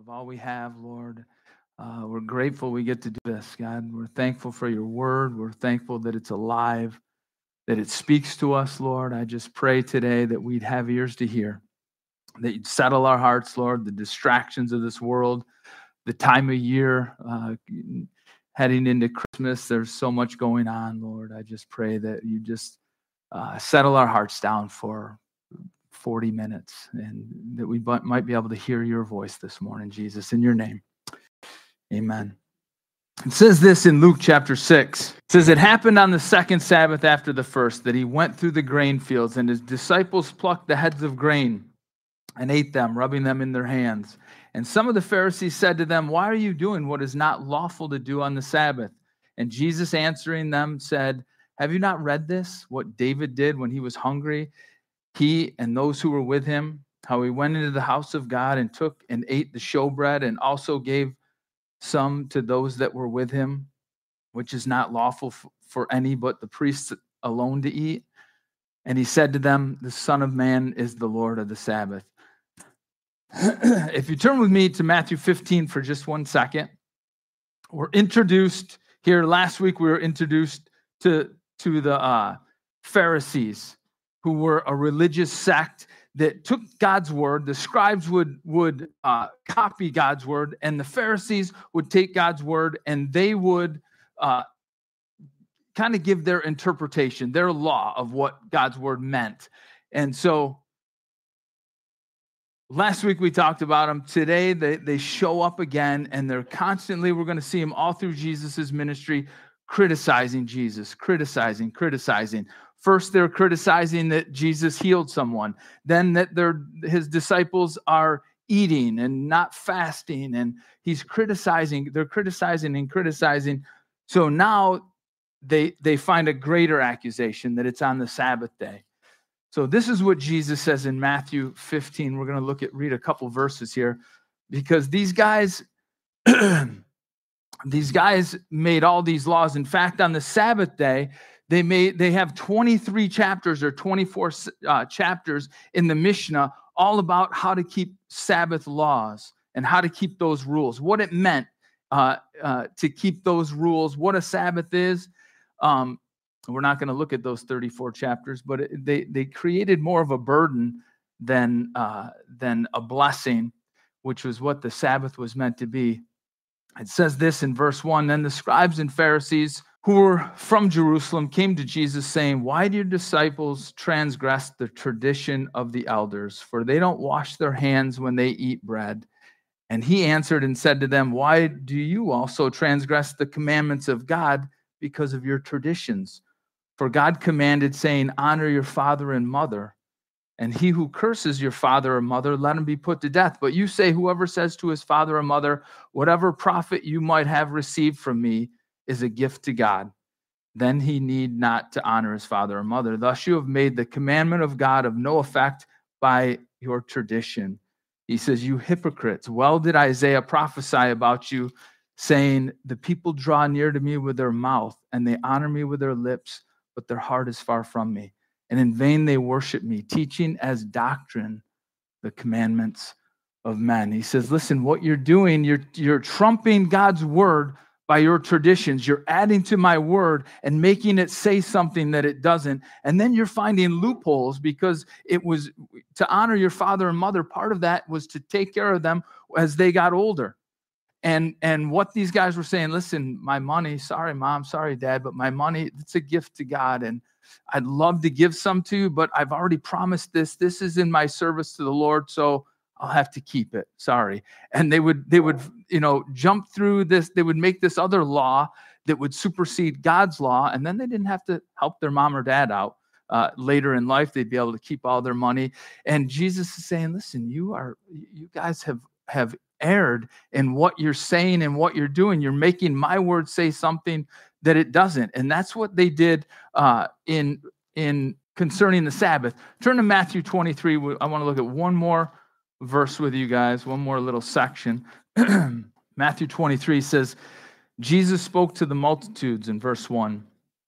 of all we have, Lord. We're grateful we get to do this, God. We're thankful for your word. We're thankful that it's alive, that it speaks to us, Lord. I just pray today that we'd have ears to hear, that you'd settle our hearts, Lord, the distractions of this world, the time of year, heading into Christmas. There's so much going on, Lord. I just pray that you just settle our hearts down for 40 minutes and that we might be able to hear your voice this morning, Jesus, in your name. Amen. It says this in Luke chapter 6. It says, it happened on the second Sabbath after the first that he went through the grain fields, and his disciples plucked the heads of grain and ate them, rubbing them in their hands. And some of the Pharisees said to them, why are you doing what is not lawful to do on the Sabbath? And Jesus answering them said, have you not read this, what David did when he was hungry, he and those who were with him, how he went into the house of God and took and ate the showbread and also gave some to those that were with him, which is not lawful for any but the priests alone to eat. And he said to them, the Son of Man is the Lord of the Sabbath. If you turn with me to Matthew 15 for just 1 second, we're introduced here. Last week we were introduced to the Pharisees, who were a religious sect that took God's word. The scribes would copy God's word, and the Pharisees would take God's word, and they would kind of give their interpretation, their law of what God's word meant. And so last week we talked about them. Today they show up again, and they're constantly, we're going to see them all through Jesus's ministry, criticizing Jesus, criticizing. First, they're criticizing that Jesus healed someone. Then that his disciples are eating and not fasting. And he's criticizing. They're criticizing. So now they find a greater accusation that it's on the Sabbath day. So this is what Jesus says in Matthew 15. We're going to read a couple verses here, because these guys made all these laws. In fact, on the Sabbath day, they have 23 chapters or 24 chapters in the Mishnah, all about how to keep Sabbath laws and how to keep those rules, what it meant to keep those rules, what a Sabbath is. We're not going to look at those 34 chapters, but they created more of a burden than a blessing, which was what the Sabbath was meant to be. It says this in verse 1, then the scribes and Pharisees who were from Jerusalem came to Jesus saying, why do your disciples transgress the tradition of the elders? For they don't wash their hands when they eat bread. And he answered and said to them, why do you also transgress the commandments of God because of your traditions? For God commanded, saying, honor your father and mother. And he who curses your father or mother, let him be put to death. But you say, whoever says to his father or mother, whatever profit you might have received from me is a gift to God, then he need not to honor his father or mother. Thus you have made the commandment of God of no effect by your tradition. He says, you hypocrites, well did Isaiah prophesy about you, saying, the people draw near to me with their mouth, and they honor me with their lips, but their heart is far from me. And in vain they worship me, teaching as doctrine the commandments of men. He says, listen, what you're doing, you're trumping God's word by your traditions. You're adding to my word and making it say something that it doesn't. And then you're finding loopholes, because it was to honor your father and mother. Part of that was to take care of them as they got older. And what these guys were saying, listen, my money, sorry, mom, sorry, dad, but my money, it's a gift to God. And I'd love to give some to you, but I've already promised this. This is in my service to the Lord, so I'll have to keep it. Sorry. And they would, jump through this. They would make this other law that would supersede God's law. And then they didn't have to help their mom or dad out. Later in life, they'd be able to keep all their money. And Jesus is saying, listen, you guys have erred in what you're saying and what you're doing. You're making my word say something that it doesn't. And that's what they did in concerning the Sabbath. Turn to Matthew 23. I want to look at one more verse with you guys, one more little section. Matthew 23 says, Jesus spoke to the multitudes in verse 1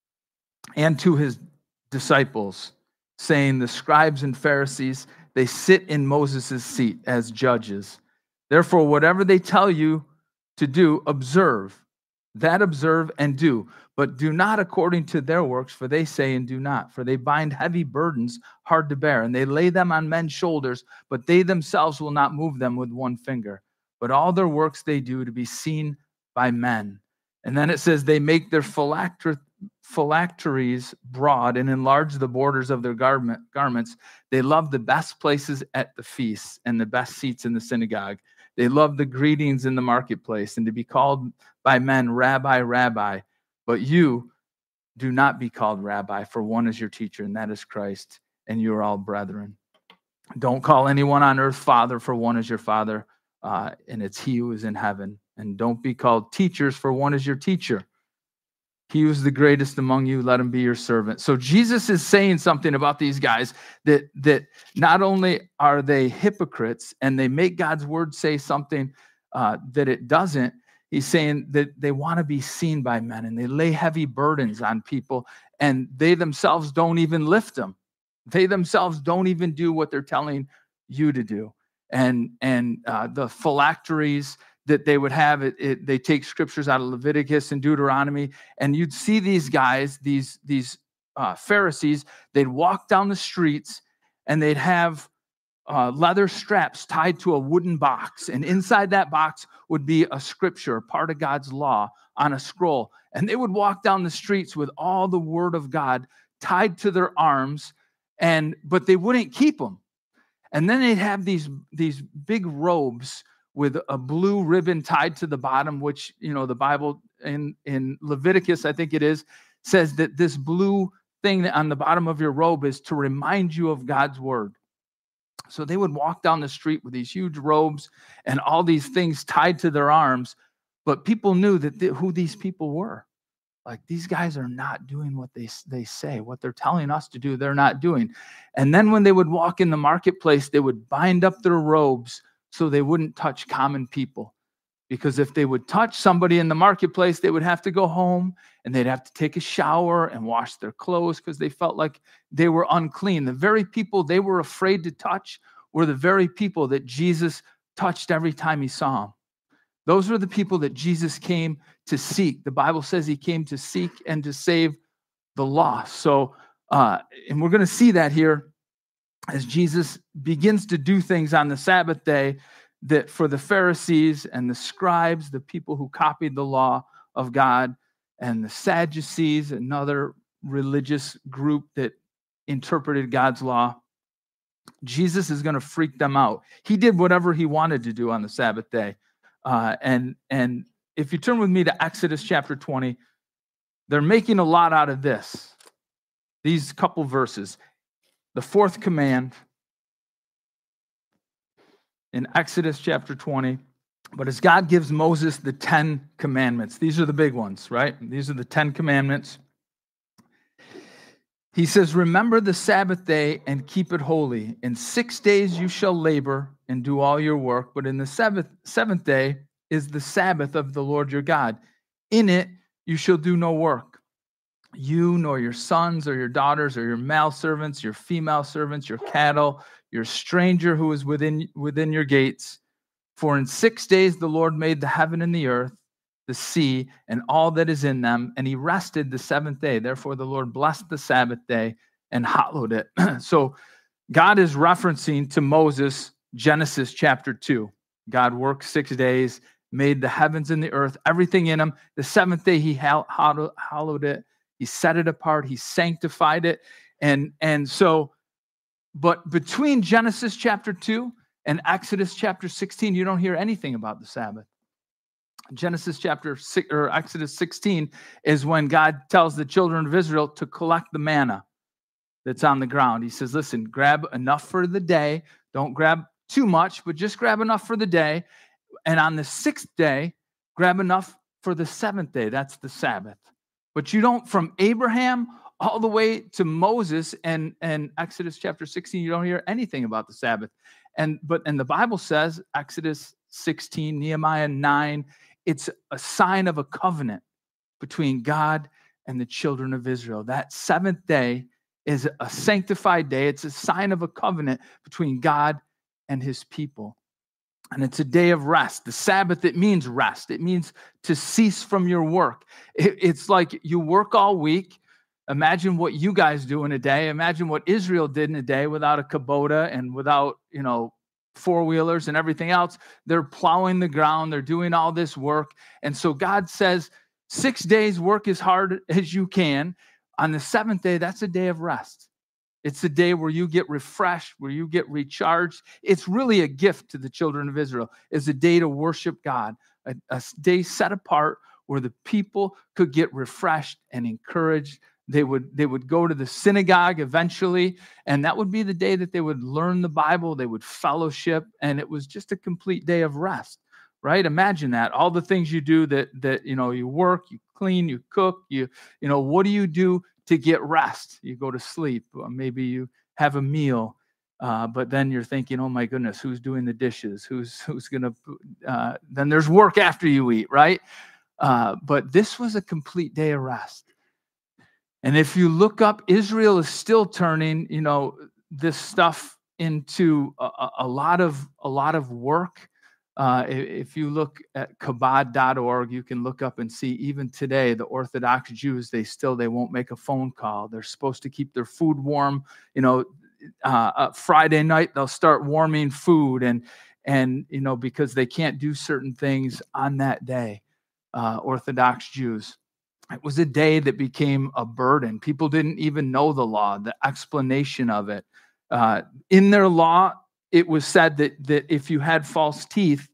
and to his disciples, saying, the scribes and Pharisees, they sit in Moses' seat as judges. Therefore, whatever they tell you to do, observe. That observe and do. But do not according to their works, for they say and do not. For they bind heavy burdens hard to bear, and they lay them on men's shoulders, but they themselves will not move them with one finger. But all their works they do to be seen by men. And then it says they make their phylacteries broad and enlarge the borders of their garments. They love the best places at the feasts and the best seats in the synagogue. They love the greetings in the marketplace and to be called by men, Rabbi, Rabbi. But you do not be called Rabbi, for one is your teacher, and that is Christ, and you are all brethren. Don't call anyone on earth Father, for one is your Father, and it's he who is in heaven. And don't be called teachers, for one is your teacher. He who is the greatest among you, let him be your servant. So Jesus is saying something about these guys that not only are they hypocrites and they make God's word say something that it doesn't, he's saying that they want to be seen by men and they lay heavy burdens on people and they themselves don't even lift them. They themselves don't even do what they're telling you to do. And the phylacteries that they would have, they take scriptures out of Leviticus and Deuteronomy, and you'd see these guys, these Pharisees, they'd walk down the streets and they'd have leather straps tied to a wooden box, and inside that box would be a scripture, part of God's law, on a scroll. And they would walk down the streets with all the word of God tied to their arms, but they wouldn't keep them. And then they'd have these big robes with a blue ribbon tied to the bottom, which, the Bible in Leviticus, I think it is, says that this blue thing on the bottom of your robe is to remind you of God's word. So they would walk down the street with these huge robes and all these things tied to their arms, but people knew who these people were. Like, these guys are not doing what they say. What they're telling us to do, they're not doing. And then when they would walk in the marketplace, they would bind up their robes so they wouldn't touch common people. Because if they would touch somebody in the marketplace, they would have to go home and they'd have to take a shower and wash their clothes because they felt like they were unclean. The very people they were afraid to touch were the very people that Jesus touched every time he saw them. Those were the people that Jesus came to seek. The Bible says he came to seek and to save the lost. So, and we're going to see that here as Jesus begins to do things on the Sabbath day that for the Pharisees and the scribes, the people who copied the law of God, and the Sadducees, another religious group that interpreted God's law, Jesus is going to freak them out. He did whatever he wanted to do on the Sabbath day. And if you turn with me to Exodus chapter 20, they're making a lot out of this. These couple verses. The fourth command in Exodus chapter 20. But as God gives Moses the 10 commandments, these are the big ones, right? These are the 10 commandments. He says, remember the Sabbath day and keep it holy. In 6 days you shall labor and do all your work, but in the seventh day is the Sabbath of the Lord your God. In it you shall do no work. You nor your sons or your daughters or your male servants, your female servants, your cattle, your stranger who is within your gates. For in 6 days the Lord made the heaven and the earth, the sea, and all that is in them, and he rested the seventh day. Therefore the Lord blessed the Sabbath day and hallowed it. So God is referencing to Moses, Genesis chapter 2. God worked 6 days, made the heavens and the earth, everything in them. The seventh day he hallowed it. He set it apart. He sanctified it. And so, but between Genesis chapter 2 and Exodus chapter 16, you don't hear anything about the Sabbath. Genesis chapter 6 or Exodus 16 is when God tells the children of Israel to collect the manna that's on the ground. He says, listen, grab enough for the day. Don't grab too much, but just grab enough for the day. And on the sixth day, grab enough for the seventh day. That's the Sabbath. But you don't, from Abraham all the way to Moses and Exodus chapter 16, you don't hear anything about the Sabbath. And the Bible says, Exodus 16, Nehemiah 9, it's a sign of a covenant between God and the children of Israel. That seventh day is a sanctified day. It's a sign of a covenant between God and his people. And it's a day of rest. The Sabbath, it means rest. It means to cease from your work. It's like you work all week. Imagine what you guys do in a day. Imagine what Israel did in a day without a Kubota and without, four-wheelers and everything else. They're plowing the ground. They're doing all this work. And so God says, 6 days work as hard as you can. On the seventh day, that's a day of rest. It's a day where you get refreshed, where you get recharged. It's really a gift to the children of Israel. It's a day to worship God, a day set apart where the people could get refreshed and encouraged. They would go to the synagogue eventually, and that would be the day that they would learn the Bible, they would fellowship, and it was just a complete day of rest, right? Imagine that. All the things you do that you work, you clean, you cook, what do you do to get rest? You go to sleep. Maybe you have a meal, but then you're thinking, oh my goodness, who's doing the dishes? Who's going to, then there's work after you eat, right? But this was a complete day of rest. And if you look up, Israel is still turning, this stuff into a lot of work. If you look at kabod.org, you can look up and see even today, the Orthodox Jews, they won't make a phone call. They're supposed to keep their food warm. Friday night, they'll start warming food and because they can't do certain things on that day, Orthodox Jews. It was a day that became a burden. People didn't even know the law, the explanation of it. In their law, it was said that if you had false teeth,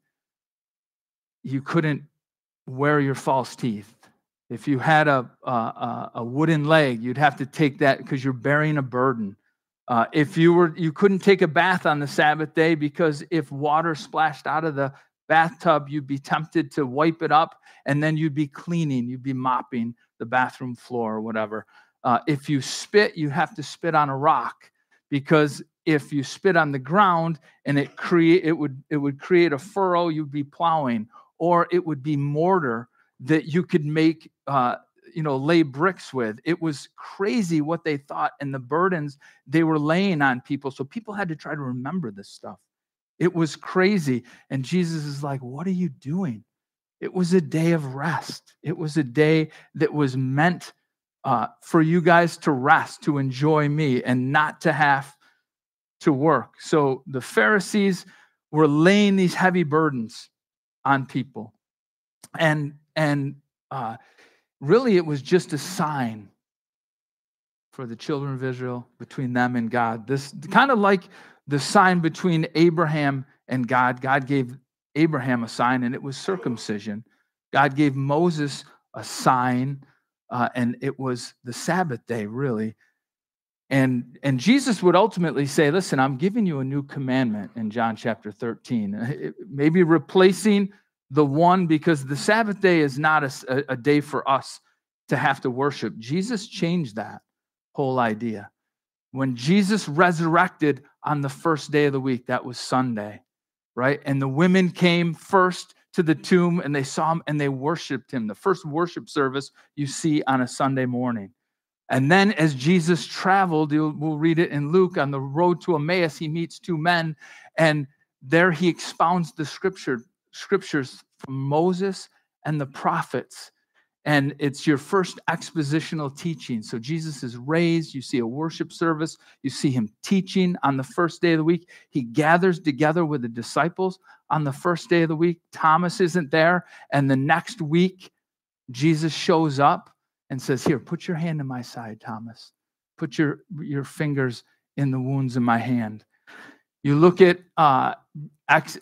you couldn't wear your false teeth. If you had a wooden leg, you'd have to take that because you're bearing a burden. If you couldn't take a bath on the Sabbath day because if water splashed out of the bathtub, you'd be tempted to wipe it up, and then you'd be cleaning, you'd be mopping the bathroom floor or whatever. If you spit, you have to spit on a rock, because if you spit on the ground and it would create a furrow, you'd be plowing, or it would be mortar that you could make lay bricks with. It was crazy what they thought and the burdens they were laying on people. So people had to try to remember this stuff. It was crazy. And Jesus is like, what are you doing? It was a day of rest. It was a day that was meant for you guys to rest, to enjoy me, and not to have to work. So the Pharisees were laying these heavy burdens on people. And really, it was just a sign for the children of Israel between them and God. This kind of like the sign between Abraham and God. God gave Abraham a sign, and it was circumcision. God gave Moses a sign, and it was the Sabbath day, really. And Jesus would ultimately say, listen, I'm giving you a new commandment in John chapter 13. Maybe replacing the one, because the Sabbath day is not a day for us to have to worship. Jesus changed that whole idea. When Jesus resurrected on the first day of the week, that was Sunday, right? And the women came first to the tomb, and they saw him and they worshiped him. The first worship service you see on a Sunday morning. And then as Jesus traveled, we'll read it in Luke, on the road to Emmaus, he meets two men, and there he expounds the scriptures from Moses and the prophets. And it's your first expositional teaching. So Jesus is raised. You see a worship service. You see him teaching on the first day of the week. He gathers together with the disciples on the first day of the week. Thomas isn't there. And the next week, Jesus shows up and says, here, put your hand in my side, Thomas. Put your fingers in the wounds in my hand. You look at Acts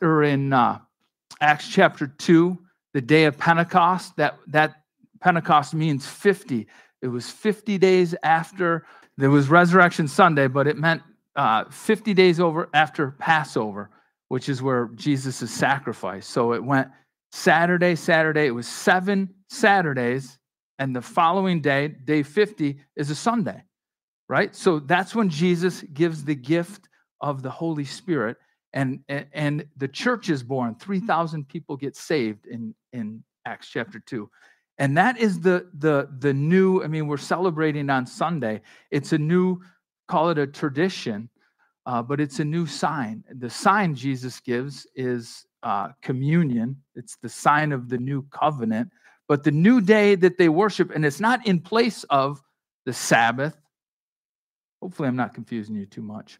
chapter 2, the day of Pentecost. That Pentecost means 50. It was 50 days after. There was Resurrection Sunday, but it meant 50 days after Passover, which is where Jesus is sacrificed. So it went Saturday. It was 7 Saturdays. And the following day, day 50, is a Sunday, right? So that's when Jesus gives the gift of the Holy Spirit, and the church is born. 3,000 people get saved in Acts chapter 2. And that is the new, we're celebrating on Sunday. It's a new, call it a tradition, but it's a new sign. The sign Jesus gives is communion. It's the sign of the new covenant. But the new day that they worship, and it's not in place of the Sabbath. Hopefully I'm not confusing you too much.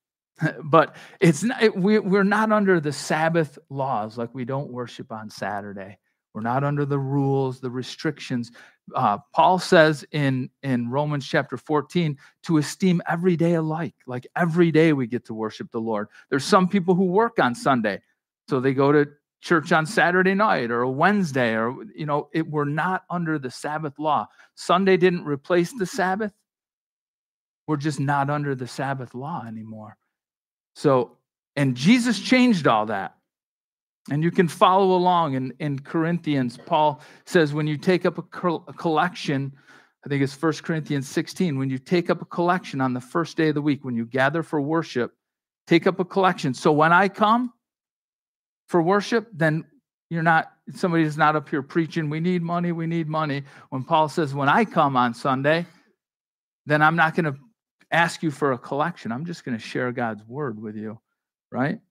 But it's not, we're not under the Sabbath laws, like we don't worship on Saturday. We're not under the rules, the restrictions. Paul says in Romans chapter 14 to esteem every day alike. Like every day we get to worship the Lord. There's some people who work on Sunday, so they go to church on Saturday night or a Wednesday, or we're not under the Sabbath law. Sunday didn't replace the Sabbath. We're just not under the Sabbath law anymore. So, and Jesus changed all that. And you can follow along in Corinthians. Paul says when you take up a collection, I think it's 1 Corinthians 16, when you take up a collection on the first day of the week, when you gather for worship, take up a collection. So when I come for worship, then somebody's not up here preaching, we need money. When Paul says, when I come on Sunday, then I'm not going to ask you for a collection. I'm just going to share God's word with you, right?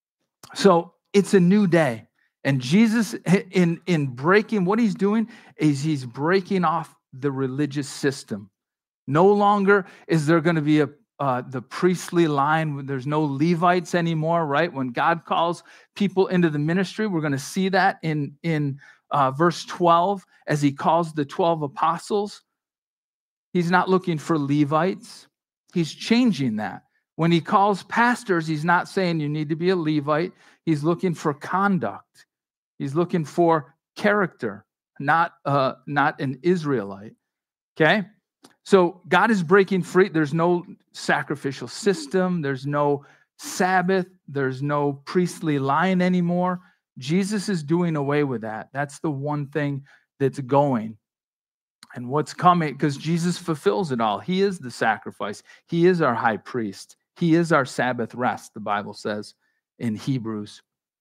So it's a new day. And Jesus, in breaking, what he's doing is he's breaking off the religious system. No longer is there going to be the priestly line. There's no Levites anymore, right? When God calls people into the ministry, we're going to see that in verse 12, as he calls the 12 apostles. He's not looking for Levites. He's changing that. When he calls pastors, he's not saying you need to be a Levite. He's looking for conduct. He's looking for character, not an Israelite. Okay? So God is breaking free. There's no sacrificial system. There's no Sabbath. There's no priestly line anymore. Jesus is doing away with that. That's the one thing that's going. And what's coming, because Jesus fulfills it all. He is the sacrifice. He is our high priest. He is our Sabbath rest, the Bible says in Hebrews.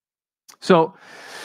So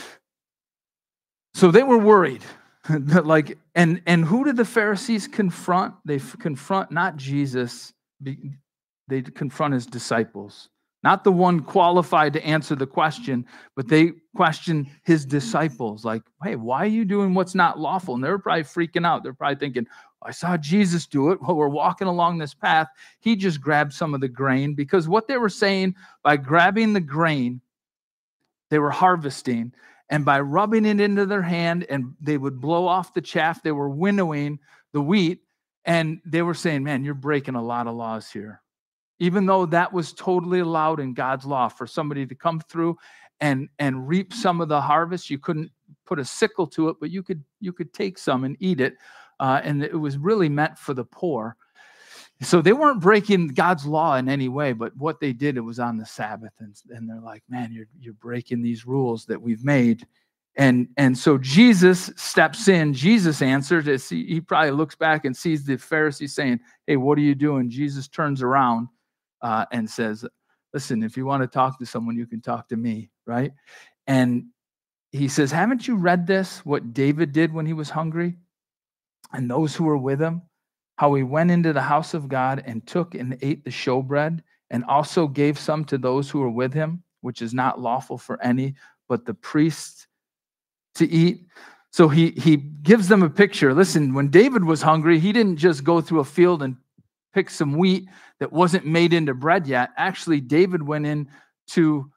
they were worried. And who did the Pharisees confront? They confront not Jesus. They confront his disciples. Not the one qualified to answer the question, but they question his disciples. Like, hey, why are you doing what's not lawful? And they're probably freaking out. They're probably thinking, I saw Jesus do it. While we're walking along this path, he just grabbed some of the grain. Because what they were saying, by grabbing the grain, they were harvesting. And by rubbing it into their hand, and they would blow off the chaff, they were winnowing the wheat. And they were saying, man, you're breaking a lot of laws here. Even though that was totally allowed in God's law for somebody to come through and reap some of the harvest. You couldn't put a sickle to it, but you could take some and eat it. And it was really meant for the poor. So they weren't breaking God's law in any way, but what they did, it was on the Sabbath. And they're like, man, you're breaking these rules that we've made. And so Jesus steps in. Jesus answers. He probably looks back and sees the Pharisees saying, hey, what are you doing? Jesus turns around and says, listen, if you want to talk to someone, you can talk to me, right? And he says, haven't you read this, what David did when he was hungry? And those who were with him, how he went into the house of God and took and ate the showbread, and also gave some to those who were with him, which is not lawful for any but the priests to eat. So he gives them a picture. Listen, when David was hungry, he didn't just go through a field and pick some wheat that wasn't made into bread yet. Actually, David went in to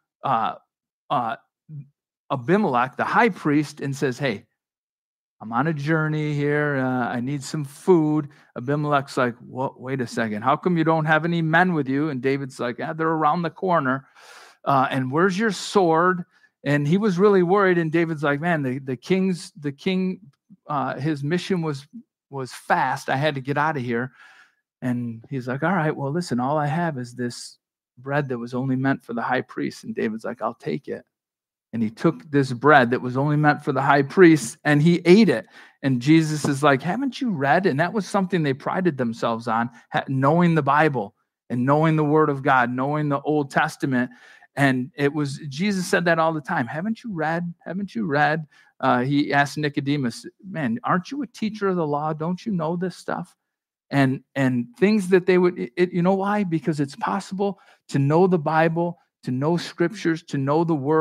Abimelech, the high priest, and says, hey, I'm on a journey here. I need some food. Abimelech's like, wait a second. How come you don't have any men with you? And David's like, they're around the corner. And where's your sword? And he was really worried. And David's like, man, the king, his mission was fast. I had to get out of here. And he's like, all right, well, listen, all I have is this bread that was only meant for the high priest. And David's like, I'll take it. And he took this bread that was only meant for the high priest and he ate it. And Jesus is like, haven't you read? And that was something they prided themselves on, knowing the Bible and knowing the word of God, knowing the Old Testament. And Jesus said that all the time. Haven't you read? Haven't you read? He asked Nicodemus, man, aren't you a teacher of the law? Don't you know this stuff? And things that they would, you know why? Because it's possible to know the Bible, to know scriptures, to know the word,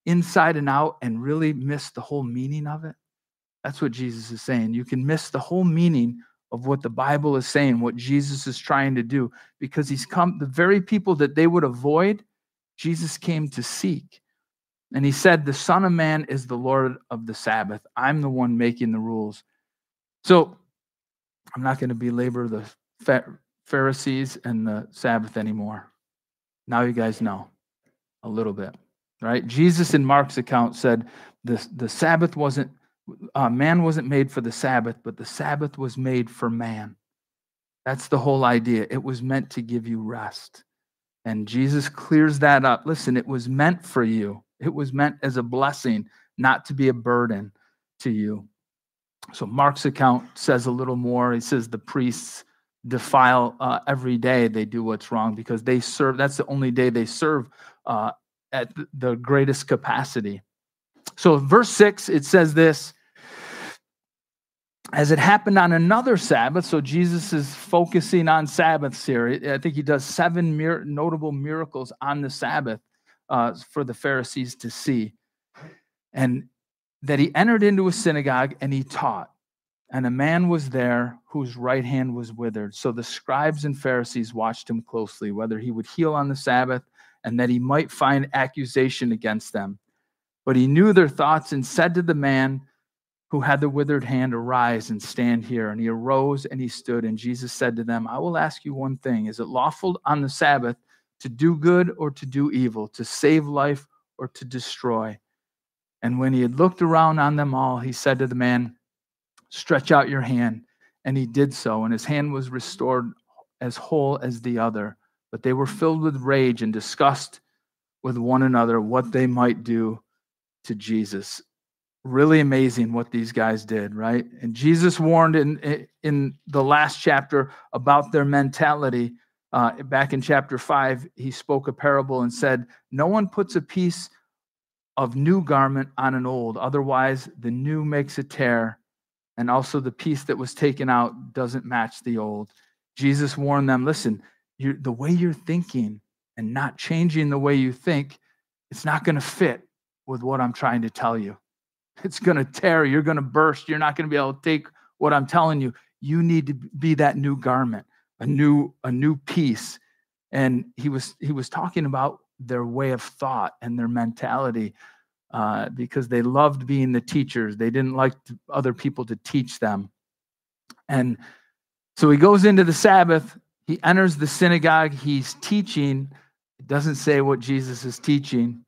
inside and out and really miss the whole meaning of it? That's what Jesus is saying. You can miss the whole meaning of what the Bible is saying, what Jesus is trying to do, because he's come, the very people that they would avoid, Jesus came to seek. And he said, the Son of Man is the Lord of the Sabbath. I'm the one making the rules. So I'm not going to belabor the Pharisees and the Sabbath anymore. Now you guys know a little bit, right? Jesus in Mark's account said the Sabbath wasn't, man wasn't made for the Sabbath, but the Sabbath was made for man. That's the whole idea. It was meant to give you rest. And Jesus clears that up. Listen, it was meant for you. It was meant as a blessing, not to be a burden to you. So Mark's account says a little more. He says the priests defile every day. They do what's wrong because they serve. That's the only day they serve at the greatest capacity. So verse 6, it says this, as it happened on another Sabbath. So Jesus is focusing on Sabbaths here. I think he does 7 notable miracles on the Sabbath for the Pharisees to see. And that he entered into a synagogue and he taught. And a man was there whose right hand was withered. So the scribes and Pharisees watched him closely, whether he would heal on the Sabbath and that he might find accusation against them. But he knew their thoughts and said to the man who had the withered hand, arise and stand here. And he arose and he stood. And Jesus said to them, I will ask you one thing. Is it lawful on the Sabbath to do good or to do evil, to save life or to destroy? And when he had looked around on them all, he said to the man, stretch out your hand. And he did so. And his hand was restored as whole as the other. But they were filled with rage and discussed with one another what they might do to Jesus. Really amazing what these guys did, right? And Jesus warned in the last chapter about their mentality. Back in chapter 5, he spoke a parable and said, no one puts a piece of new garment on an old, otherwise the new makes a tear, and also the piece that was taken out doesn't match the old. Jesus warned them, listen, the way you're thinking and not changing the way you think, it's not going to fit with what I'm trying to tell you. It's going to tear. You're going to burst. You're not going to be able to take what I'm telling you. You need to be that new garment, a new piece. And he was talking about their way of thought and their mentality because they loved being the teachers. They didn't like other people to teach them. And so he goes into the Sabbath. He enters the synagogue. He's teaching. It doesn't say what Jesus is teaching.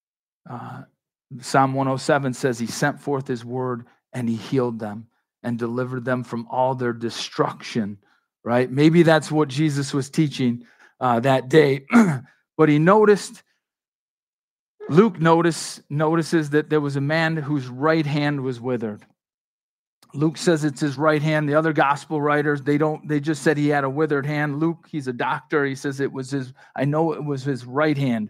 Psalm 107 says he sent forth his word and he healed them and delivered them from all their destruction, right? Maybe that's what Jesus was teaching that day. But he noticed, Luke notices that there was a man whose right hand was withered. Luke says it's his right hand. The other gospel writers, they just said he had a withered hand. Luke, he's a doctor. He says I know it was his right hand.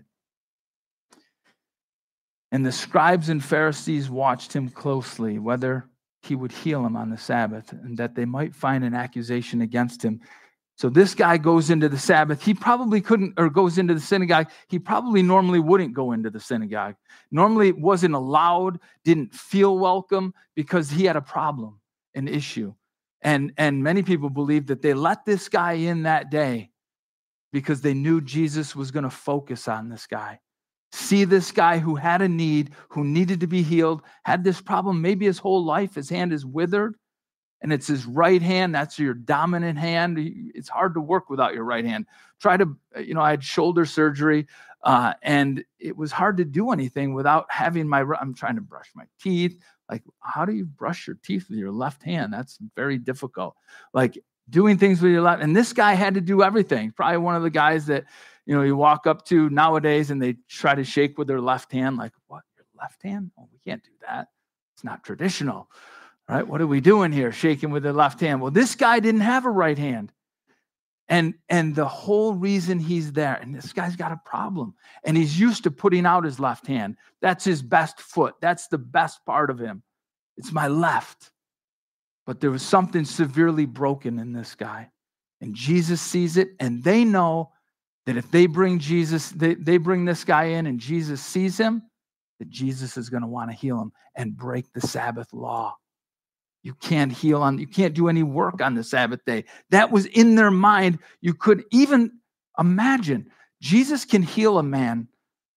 And the scribes and Pharisees watched him closely, whether he would heal him on the Sabbath, and that they might find an accusation against him. So this guy goes into the Sabbath. He probably couldn't, or goes into the synagogue. He probably normally wouldn't go into the synagogue. Normally wasn't allowed, didn't feel welcome because he had a problem, an issue. And many people believe that they let this guy in that day because they knew Jesus was going to focus on this guy. See this guy who had a need, who needed to be healed, had this problem maybe his whole life. His hand is withered, and it's his right hand. That's your dominant hand. It's hard to work without your right hand. I had shoulder surgery, and it was hard to do anything without having I'm trying to brush my teeth. Like, how do you brush your teeth with your left hand? That's very difficult. Like, doing things with your left. And this guy had to do everything. Probably one of the guys that, you walk up to nowadays and they try to shake with their left hand. Like, what, your left hand? Oh, we can't do that. It's not traditional, right? What are we doing here? Shaking with the left hand. Well, this guy didn't have a right hand. And the whole reason he's there, and this guy's got a problem, and he's used to putting out his left hand. That's his best foot. That's the best part of him. It's my left. But there was something severely broken in this guy. And Jesus sees it, and they know that if they bring Jesus, they bring this guy in and Jesus sees him, that Jesus is going to want to heal him and break the Sabbath law. You can't do any work on the Sabbath day. That was in their mind. You could even imagine Jesus can heal a man,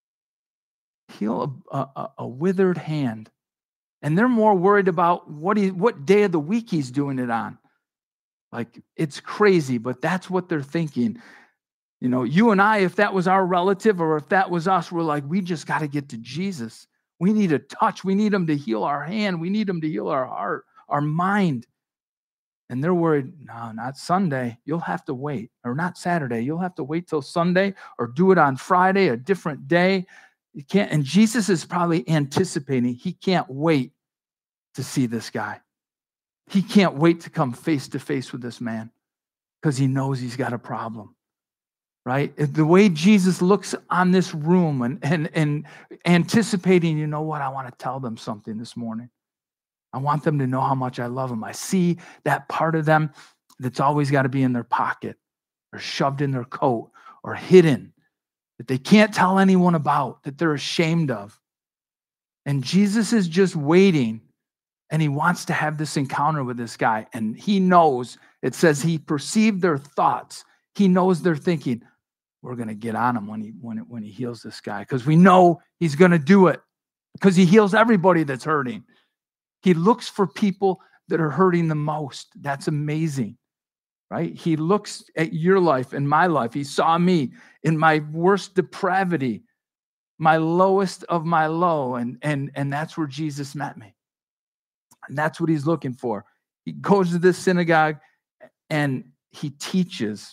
heal a withered hand. And they're more worried about what day of the week he's doing it on. Like, it's crazy, but that's what they're thinking. You know, you and I, if that was our relative or if that was us, we're like, we just got to get to Jesus. We need a touch. We need him to heal our hand. We need him to heal our heart, our mind. And they're worried, no, not Sunday. You'll have to wait. Or not Saturday. You'll have to wait till Sunday or do it on Friday, a different day. You can't. And Jesus is probably anticipating. He can't wait to see this guy. He can't wait to come face to face with this man because he knows he's got a problem. Right? The way Jesus looks on this room and anticipating, you know what? I want to tell them something this morning. I want them to know how much I love them. I see that part of them that's always got to be in their pocket or shoved in their coat or hidden, that they can't tell anyone about, that they're ashamed of. And Jesus is just waiting, and he wants to have this encounter with this guy. And he knows, it says he perceived their thoughts. He knows they're thinking, we're going to get on him when he heals this guy, because we know he's going to do it, because he heals everybody that's hurting. He looks for people that are hurting the most. That's amazing, right? He looks at your life and my life. He saw me in my worst depravity, my lowest of my low, and that's where Jesus met me. And that's what he's looking for. He goes to this synagogue and he teaches.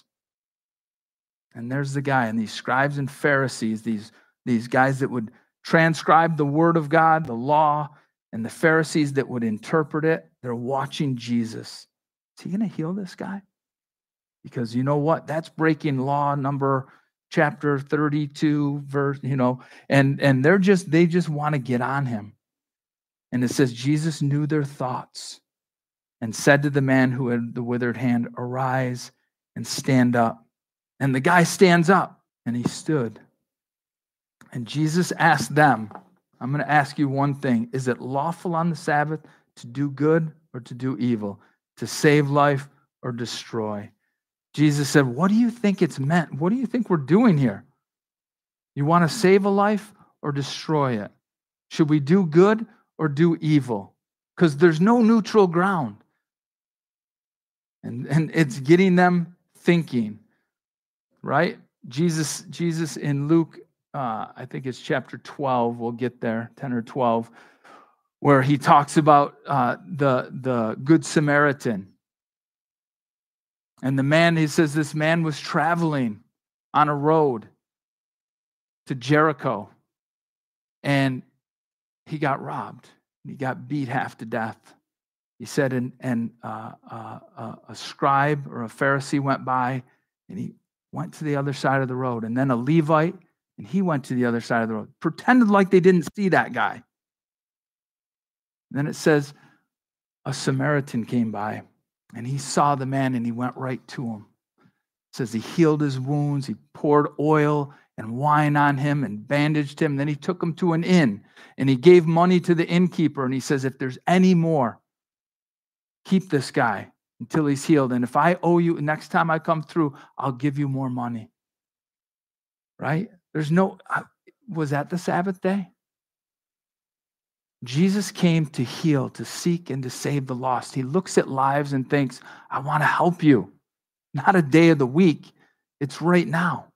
And there's the guy, and these scribes and Pharisees, these guys that would transcribe the word of God, the law, and the Pharisees that would interpret it. They're watching Jesus. Is he going to heal this guy? Because you know what? That's breaking law number chapter 32, verse, and they just want to get on him. And it says, Jesus knew their thoughts and said to the man who had the withered hand, arise and stand up. And the guy stands up, and he stood. And Jesus asked them, I'm going to ask you one thing. Is it lawful on the Sabbath to do good or to do evil, to save life or destroy? Jesus said, what do you think it's meant? What do you think we're doing here? You want to save a life or destroy it? Should we do good or do evil? Because there's no neutral ground. And it's getting them thinking. Right? Jesus in Luke, I think it's chapter 12, we'll get there, 10 or 12, where he talks about the Good Samaritan. And the man, he says, this man was traveling on a road to Jericho, and he got robbed. He got beat half to death. He said, and a scribe or a Pharisee went by, and he went to the other side of the road. And then a Levite, and he went to the other side of the road. Pretended like they didn't see that guy. Then it says a Samaritan came by, and he saw the man, and he went right to him. It says he healed his wounds. He poured oil and wine on him and bandaged him. Then he took him to an inn, and he gave money to the innkeeper. And he says, if there's any more, keep this guy until he's healed. And if I owe you, next time I come through, I'll give you more money. Right? Was that the Sabbath day? Jesus came to heal, to seek, and to save the lost. He looks at lives and thinks, I want to help you. Not a day of the week. It's right now.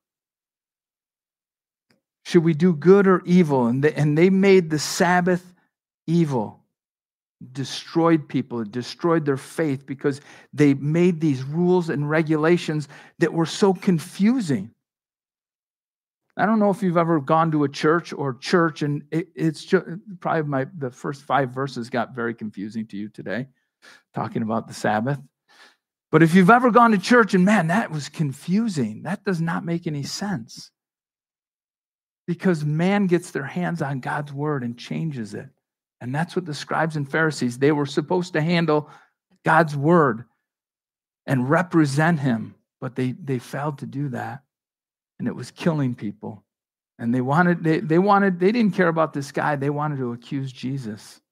Should we do good or evil? And they made the Sabbath evil. Destroyed people, destroyed their faith because they made these rules and regulations that were so confusing. I don't know if you've ever gone to a church, and it's just probably the first 5 verses got very confusing to you today, talking about the Sabbath. But if you've ever gone to church and man, that was confusing. That does not make any sense. Because man gets their hands on God's word and changes it. And that's what the scribes and Pharisees, they were supposed to handle God's word and represent him, but they failed to do that. And it was killing people. And they didn't care about this guy. They wanted to accuse Jesus.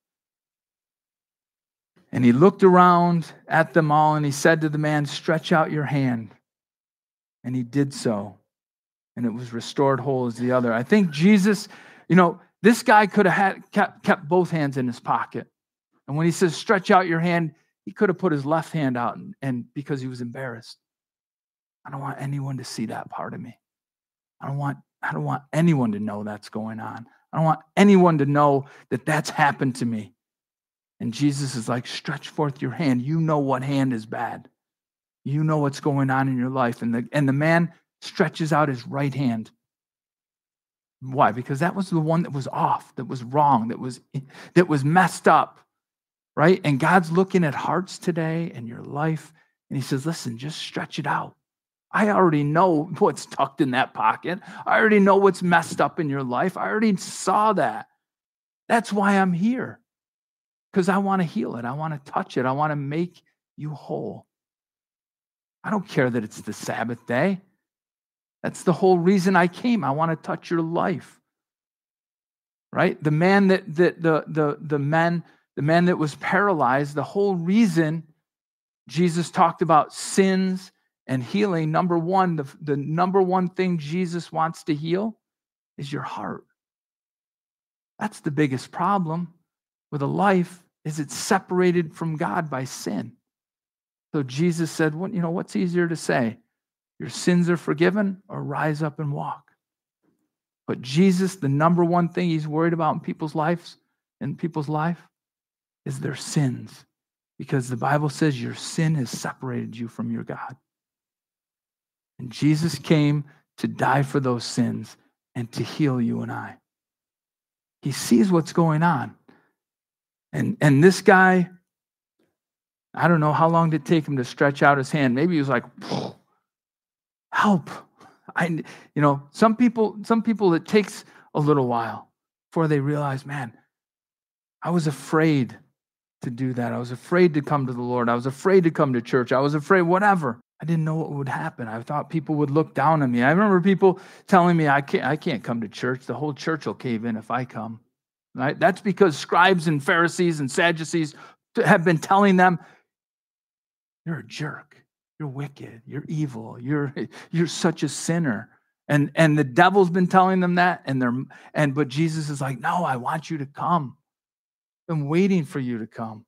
And he looked around at them all and he said to the man, "Stretch out your hand." And he did so. And it was restored whole as the other. I think Jesus, this guy could have kept both hands in his pocket. And when he says, "Stretch out your hand," he could have put his left hand out and because he was embarrassed. I don't want anyone to see that part of me. I don't want anyone to know that's going on. I don't want anyone to know that that's happened to me. And Jesus is like, "Stretch forth your hand." You know what hand is bad. You know what's going on in your life. And the man stretches out his right hand. Why? Because that was the one that was off, that was wrong, that was messed up, right? And God's looking at hearts today and your life, and he says, "Listen, just stretch it out. I already know what's tucked in that pocket. I already know what's messed up in your life. I already saw that. That's why I'm here. Because I want to heal it. I want to touch it. I want to make you whole. I don't care that it's the Sabbath day. That's the whole reason I came. I want to touch your life." Right? The man the man that was paralyzed, the whole reason Jesus talked about sins and healing, number one, the number one thing Jesus wants to heal is your heart. That's the biggest problem with a life, is it's separated from God by sin. So Jesus said, what's easier to say? Your sins are forgiven, or rise up and walk. But Jesus, the number one thing he's worried about in people's life is their sins. Because the Bible says your sin has separated you from your God. And Jesus came to die for those sins and to heal you and I. He sees what's going on. And this guy, I don't know how long did it take him to stretch out his hand. Maybe he was like, "Help." Some people it takes a little while before they realize, man, I was afraid to do that. I was afraid to come to the Lord. I was afraid to come to church. I was afraid, whatever. I didn't know what would happen. I thought people would look down on me. I remember people telling me, I can't come to church. The whole church will cave in if I come. Right? That's because scribes and Pharisees and Sadducees have been telling them, "You're a jerk. You're wicked. You're evil. You're such a sinner." And the devil's been telling them that. But Jesus is like, "No, I want you to come. I'm waiting for you to come."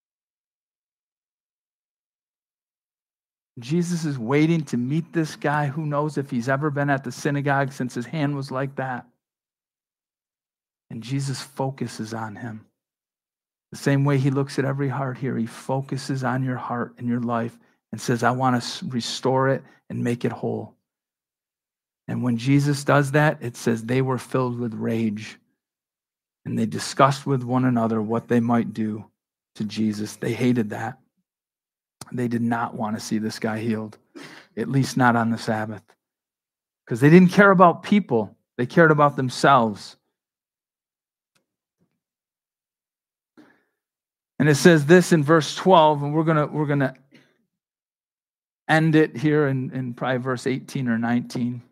Jesus is waiting to meet this guy. Who knows if he's ever been at the synagogue since his hand was like that. And Jesus focuses on him. The same way he looks at every heart here, he focuses on your heart and your life and says, "I want to restore it and make it whole." And when Jesus does that, it says they were filled with rage. And they discussed with one another what they might do to Jesus. They hated that. They did not want to see this guy healed, at least not on the Sabbath. Because they didn't care about people. They cared about themselves. And it says this in verse 12, and we're gonna end it here in probably verse 18 or 19.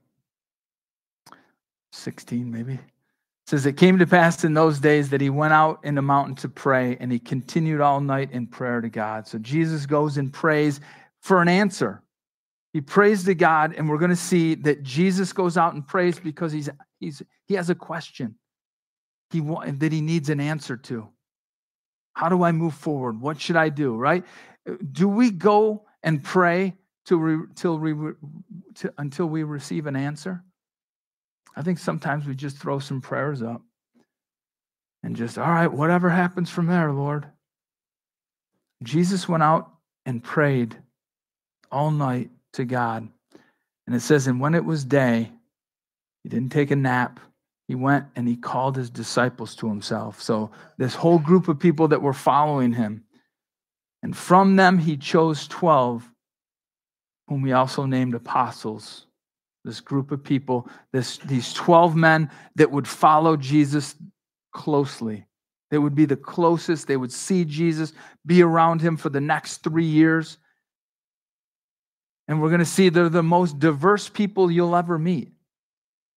16 maybe. It says, "It came to pass in those days that he went out in the mountain to pray, and he continued all night in prayer to God." So Jesus goes and prays for an answer. He prays to God, and we're going to see that Jesus goes out and prays because he has a question that he needs an answer to. How do I move forward? What should I do, right? Do we go and pray until we receive an answer? I think sometimes we just throw some prayers up and just, all right, whatever happens from there, Lord. Jesus went out and prayed all night to God. And it says, and when it was day, he didn't take a nap. He went and he called his disciples to himself. So this whole group of people that were following him. And from them he chose 12, whom he also named apostles. This group of people, these 12 men that would follow Jesus closely. They would be the closest. They would see Jesus, be around him for the next 3 years. And we're going to see they're the most diverse people you'll ever meet.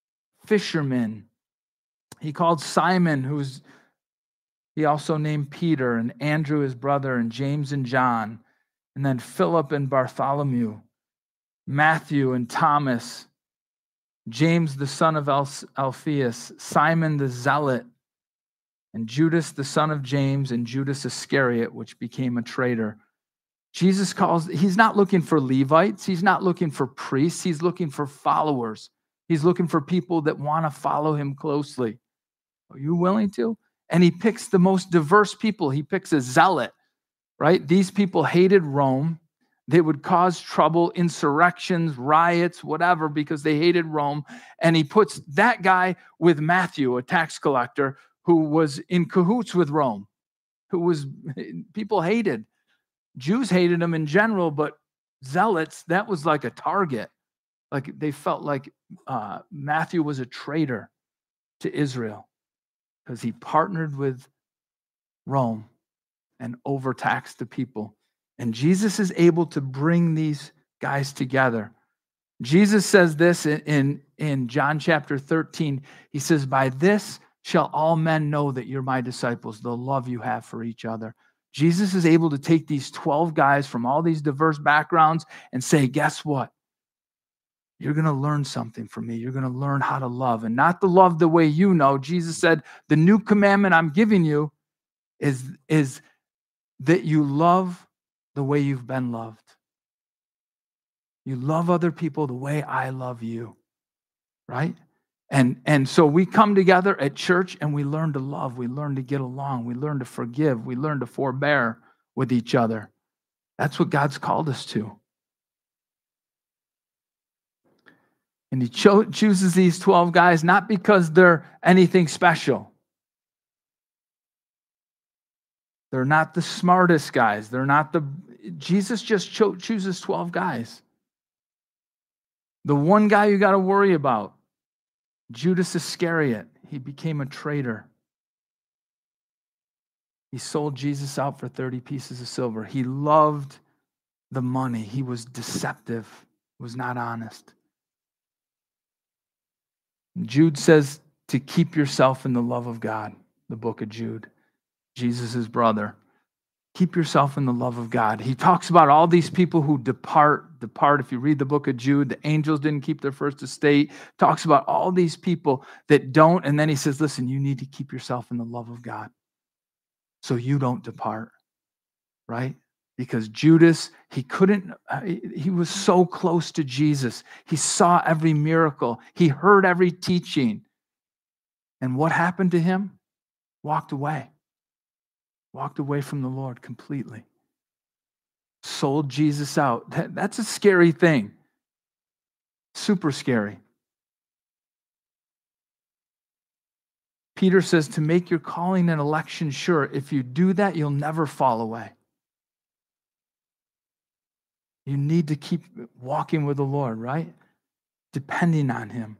fishermen. He called Simon, he also named Peter, and Andrew his brother, and James and John, and then Philip and Bartholomew, Matthew and Thomas, James the son of Alphaeus, Simon the Zealot, and Judas the son of James, and Judas Iscariot, which became a traitor. Jesus he's not looking for Levites. He's not looking for priests. He's looking for followers. He's looking for people that want to follow him closely. Are you willing to? And he picks the most diverse people. He picks a zealot, right? These people hated Rome. They would cause trouble, insurrections, riots, whatever, because they hated Rome. And he puts that guy with Matthew, a tax collector, who was in cahoots with Rome, people hated. Jews hated him in general, but zealots, that was like a target. Like they felt like Matthew was a traitor to Israel because he partnered with Rome and overtaxed the people. And Jesus is able to bring these guys together. Jesus says this in John chapter 13. He says, "By this shall all men know that you're my disciples, the love you have for each other." Jesus is able to take these 12 guys from all these diverse backgrounds and say, guess what? You're going to learn something from me. You're going to learn how to love, and not to love the way you know. Jesus said, the new commandment I'm giving you is that you love the way you've been loved. You love other people the way I love you, right? And so we come together at church and we learn to love. We learn to get along. We learn to forgive. We learn to forbear with each other. That's what God's called us to. And he chooses these 12 guys not because they're anything special. They're not the smartest guys. Jesus just chooses 12 guys. The one guy you got to worry about, Judas Iscariot, he became a traitor. He sold Jesus out for 30 pieces of silver. He loved the money. He was deceptive, was not honest. Jude says to keep yourself in the love of God, the book of Jude, Jesus' brother. Keep yourself in the love of God. He talks about all these people who depart. If you read the book of Jude, the angels didn't keep their first estate. Talks about all these people that don't. And then he says, listen, you need to keep yourself in the love of God so you don't depart, right? Because Judas, he was so close to Jesus. He saw every miracle. He heard every teaching. And what happened to him? Walked away from the Lord completely. Sold Jesus out. That's a scary thing. Super scary. Peter says to make your calling and election sure. If you do that, you'll never fall away. You need to keep walking with the Lord, right? Depending on him.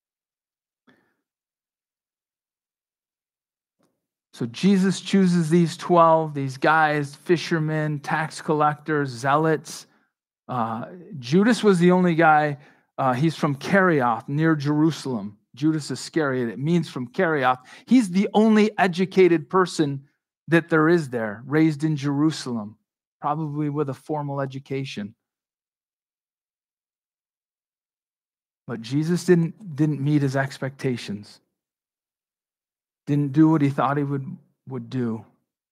So Jesus chooses these 12, these guys, fishermen, tax collectors, zealots. Judas was the only guy. He's from Kerioth, near Jerusalem. Judas Iscariot, it means from Kerioth. He's the only educated person that there is there, raised in Jerusalem, probably with a formal education. But Jesus didn't meet his expectations. Didn't do what he thought he would do.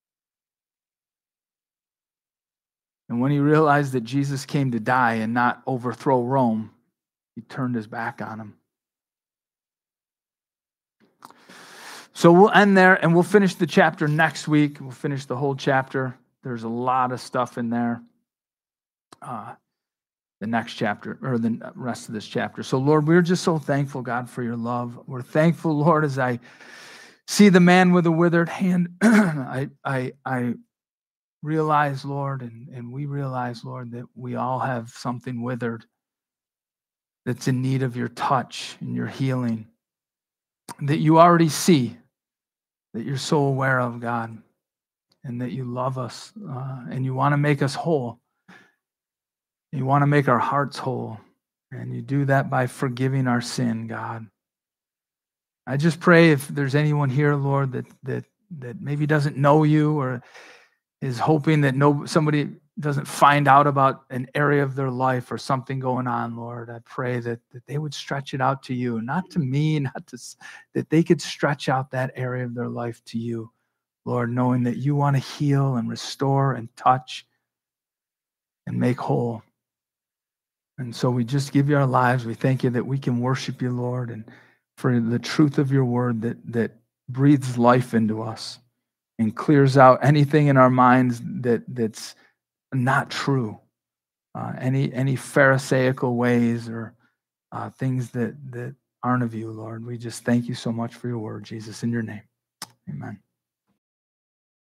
And when he realized that Jesus came to die and not overthrow Rome, he turned his back on him. So we'll end there and we'll finish the chapter next week. We'll finish the whole chapter. There's a lot of stuff in there. The next chapter, or the rest of this chapter. So Lord, we're just so thankful, God, for your love. We're thankful, Lord, as I see the man with the withered hand. I realize, Lord, and we realize, Lord, that we all have something withered that's in need of your touch and your healing, that you already see, that you're so aware of, God, and that you love us and you want to make us whole. You want to make our hearts whole, and you do that by forgiving our sin, God. I just pray if there's anyone here, Lord, that maybe doesn't know you or is hoping that somebody doesn't find out about an area of their life or something going on, Lord, I pray that they would stretch it out to you, not to me, that they could stretch out that area of their life to you, Lord, knowing that you want to heal and restore and touch and make whole. And so we just give you our lives. We thank you that we can worship you, Lord, and for the truth of your word that breathes life into us and clears out anything in our minds that's not true, any pharisaical ways or things that aren't of you, Lord. We just thank you so much for your word, Jesus, in your name. Amen.